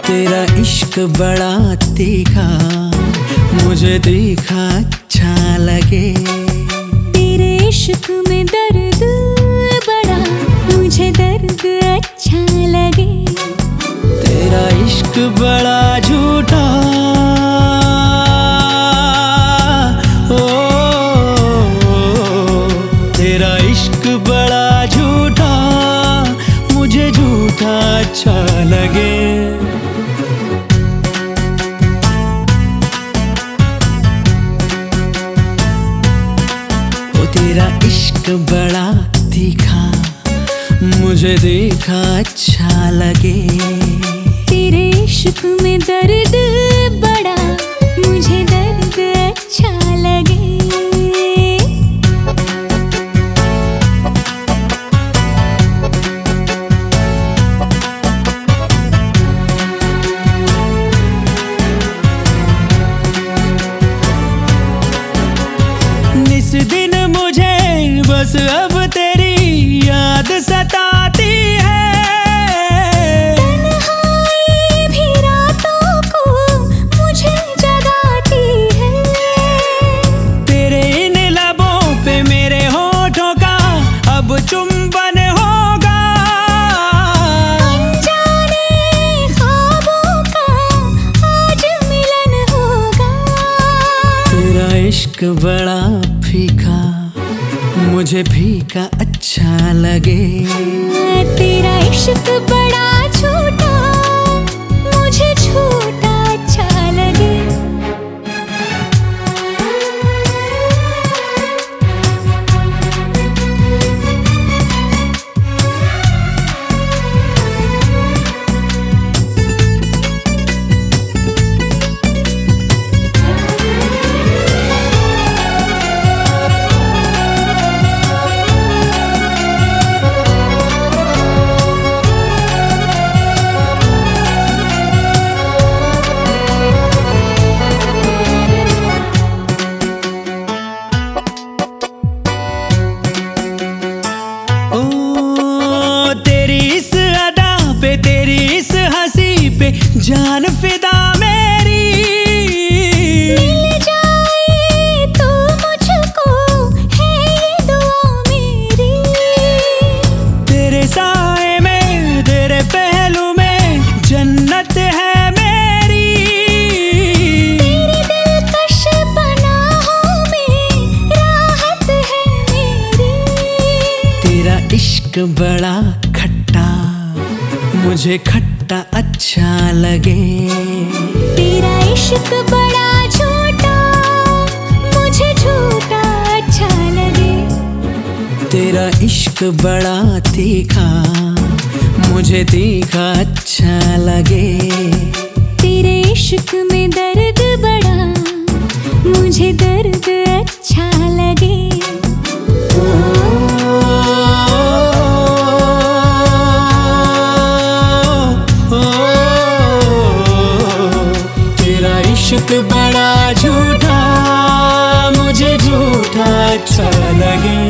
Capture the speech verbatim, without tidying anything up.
तेरा इश्क बड़ा तीखा, मुझे तीखा अच्छा लगे। तेरे इश्क में दर्द बड़ा, मुझे दर्द अच्छा लगे। तेरा इश्क बड़ा झूठा, ओ, तेरा इश्क बड़ा झूठा, मुझे झूठा अच्छा लगे। ओ तेरा इश्क बड़ा तीखा, मुझे देखा अच्छा लगे। तेरे इश्क में दर्द बड़ा, मुझे दर्द अच्छा लगे। इस दिन मुझे बस अब तेरी याद सताती है। तन्हाई भी रातों को मुझे जगाती है। तेरे इन लबों पे मेरे होठों का अब चुंबन होगा। अनजाने ख्वाबों का आज मिलन होगा। तेरा इश्क बड़ा फीका, मुझे फीका अच्छा लगे। तेरा इश्क बड़ा झूठा, मुझे झूठा अच्छा लगे। तेरी इस हंसी पे जान फिदा मेरी। मिल जाए तो मुझको है ये दुआ मेरी। तेरे साए में, तेरे पहलू में जन्नत है मेरी। तेरी दिलकश पनाहों में राहत है मेरी। तेरा इश्क बड़ा खट्टा, मुझे खट्टा अच्छा लगे। तेरा इश्क बड़ा झूठा, मुझे झूठा अच्छा लगे। तेरा इश्क बड़ा तीखा, मुझे तीखा अच्छा लगे। तेरे इश्क में दर्द बड़ा, मुझे दर्द अच्छा लगे। इश्क बड़ा झूठा, मुझे झूठा अच्छा लगे।